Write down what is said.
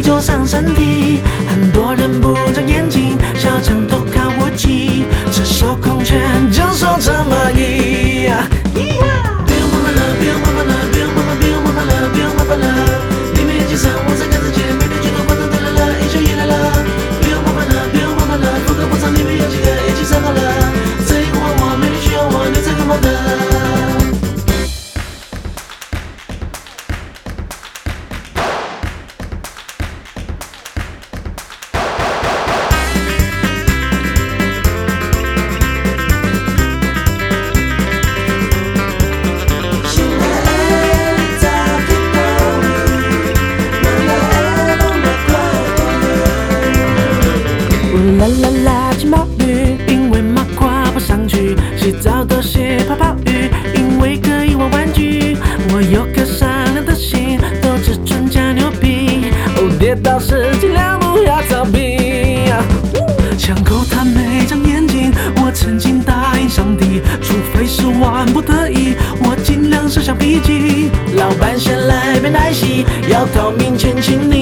就伤身体。很多人不长眼睛，小强都靠我急，赤手空拳就说这么易。不用麻烦了，不用麻烦了，不用麻烦，不用麻烦了，不用麻烦了。你们眼睛上，我在看世界，每天举头观众都来了，英雄也来了。不用麻烦了，不用麻烦了，不可不长，你们有几个一起上好了。这一个我，没人需要我，你才更好的。啦啦啦，金毛鱼，因为马跨不上去，洗澡都是泡泡浴，因为可以玩玩具。我有颗善良的心，都只准假牛皮。哦，跌倒时尽量不要逃避。枪口他没长眼睛，我曾经答应上帝，除非是万不得已，我尽量设想避忌。老板先来边台戏，要逃命前请你。